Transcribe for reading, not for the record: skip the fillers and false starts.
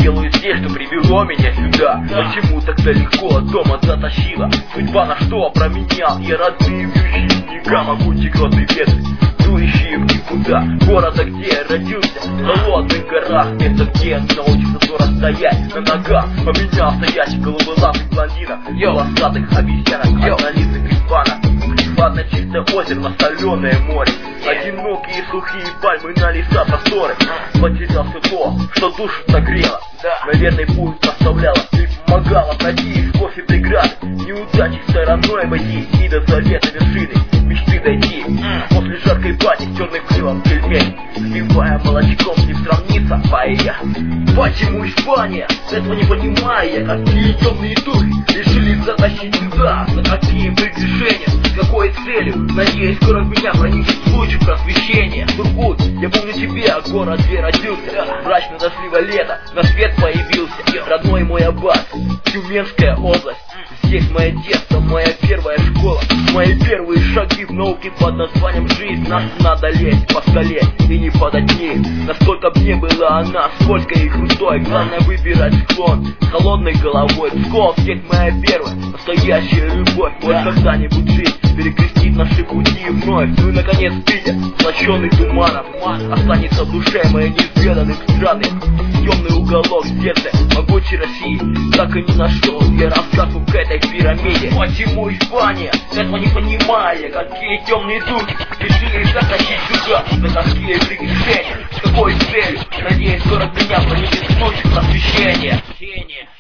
делаю здесь, что привело меня сюда? Почему так далеко от дома затащила? Судьба на что променял? Я родные вещи, снега, могучие грозные ветры, дующие в никуда. Города, где я родился, в холодных горах, место, где научился зоро стоять на ногах. Поменял стоящих голуболапых блондинов, волосатых обезьянок, однолицых испанок. Ладно, чистое озеро на соленое море, одинокие сухие пальмы на леса просторы. Потерял все то, что душу согрело, наверное, путь наставляла и помогала пройти из кофе преград. Неудачи стороной обойти и до завета вершины мечты дойти. После жаркой бани с черным крылом пельмень, сбивая молочком, не сравнится паэлья. Почему Испания? Этого не понимаю я. Какие темные духи решили затащить сюда? За какие прегрешения? С какой целью? Надеюсь, скоро в меня проникнет луч просвещения. Сургут, я помню тебя, город, где родился. Мрачно дождливое лето, на свет появился родной мой Аббас, Тюменская область. Здесь мое детство, моя первая школа, мои первые шаги в науке под названием жизнь. Нас надо лезть по скале и не падать вниз. Насколько б не была она скользкой и крутой, главное выбирать склон с холодной головой. Псков, здесь моя первая настоящая любовь. Вот когда-нибудь жизнь перекрестит наши пути вновь. Ну и наконец Питер, сплощенный туманом, останется в душе моей неизведанной страны. Темный уголок сердца могучей России так и не нашел я рассказу к этой пирамиде. Почему Испания? Этого не понимая. Какие темные духи решили затащить сюда? За какие прегрешения? С какой целью? Надеюсь, скоро меня проникнет луч просвещения.